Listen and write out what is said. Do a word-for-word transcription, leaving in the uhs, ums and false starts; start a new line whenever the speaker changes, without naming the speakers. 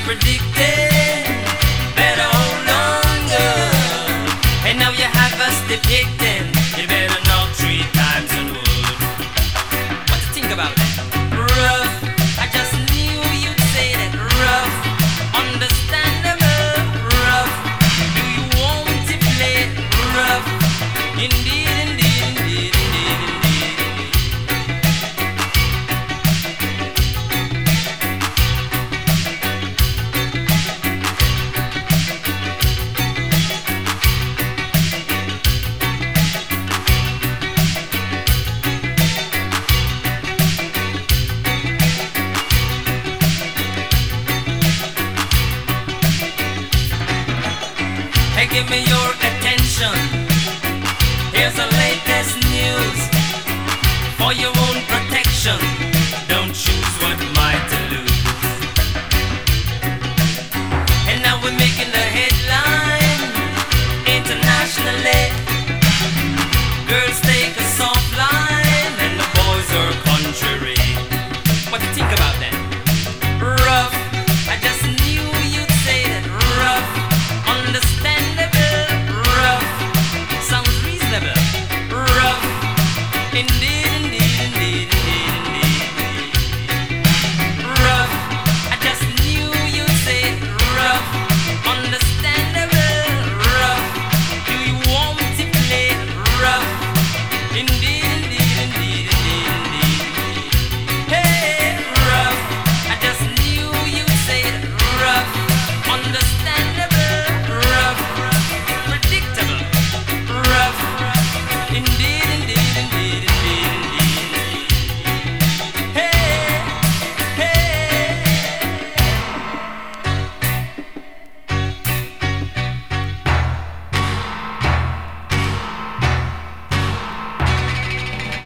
predicted. Better hold on, girl. And now you have us depicted. You better knock three times on wood. What do you think about that? Rough. I just knew you'd say that. Rough. Understandable. Rough. Do you want to play it rough? Indeed, indeed, indeed, indeed, indeed. Hey, give me your attention.